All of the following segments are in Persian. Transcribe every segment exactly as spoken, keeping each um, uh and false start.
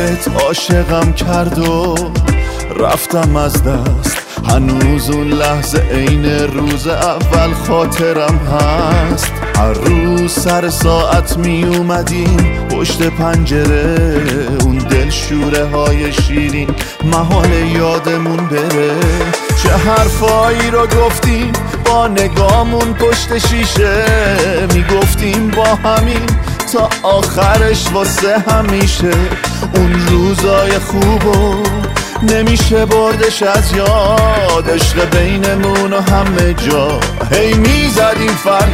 نگاهت عاشقم کرد و رفتم از دست. هنوز اون لحظه عین روز اول خاطرم هست. هر روز سر ساعت می اومدیم پشت پنجره، اون دل شوره های شیرین محال یادمون بره. چه حرفایی رو گفتیم با نگامون پشت شیشه، میگفتیم با همین تا آخرش واسه همیشه. اون روزای خوبو نمیشه بردش از یاد، عشق بینمون و همه جا هی میزدیم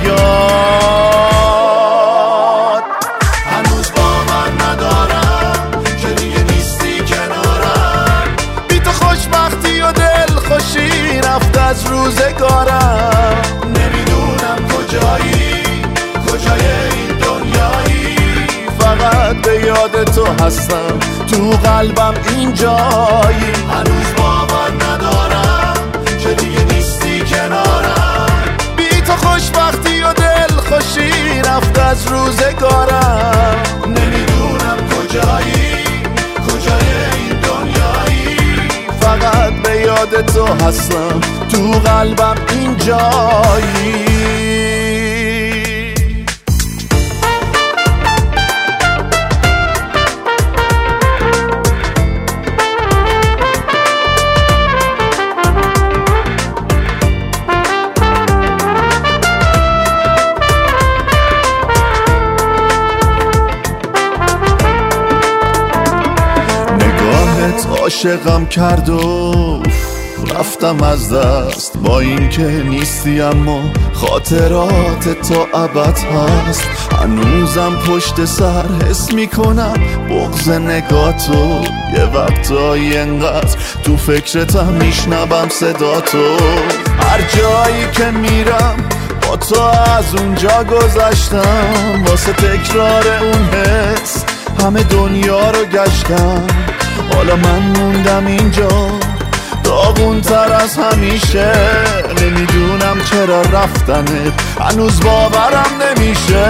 فریاد. هنوز باور ندارم که دیگه نیستی کنارم، بی تو خوشبختی و دل خوشی رفت از روزگارم. نمیدونم کجایی، کجای این دنیایی، فقط به یاد تو هستم، تو قلبم اینجایی. هنوز باور ندارم که دیگه نیستی کنارم، بی تو خوشبختی و دل خوشی رفت از روزگارم. نمیدونم کجایی، کجای این دنیایی، فقط به یاد تو هستم، تو قلبم اینجایی. عاشقم کرد و رفتم از دست. با این که نیستی اما خاطرات تو ابد هست. هنوزم پشت سر حس میکنم بغض نگاتو، یه وقتایی انقدر تو فکرتم میشنوم صدا تو. هر جایی که میرم با تو از اونجا گذشتم، واسه تکرار اون حس همه دنیا رو گشتم. حالا من موندم اینجا داغون تر از همیشه، نمیدونم چرا رفتنت هنوز باورم نمیشه.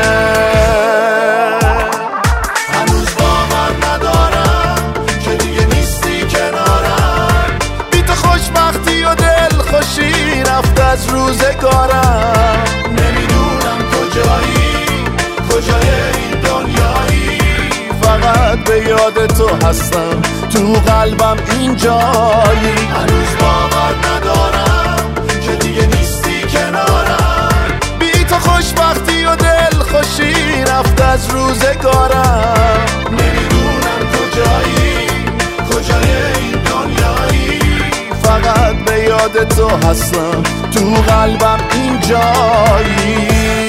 هنوز باور ندارم که دیگه نیستی کنارم، بی تو خوشبختی و دل خوشی رفت از روزگارم. نمیدونم کجایی، کجای این دنیایی، فقط به یاد تو هستم، تو قلبم اینجایی. هنوز باور ندارم که دیگه نیستی کنارم، بی تو خوشبختی و دل خوشی رفت از روزگارم. نمیدونم کجایی، کجای این دنیایی، فقط به یاد تو هستم، تو قلبم اینجایی.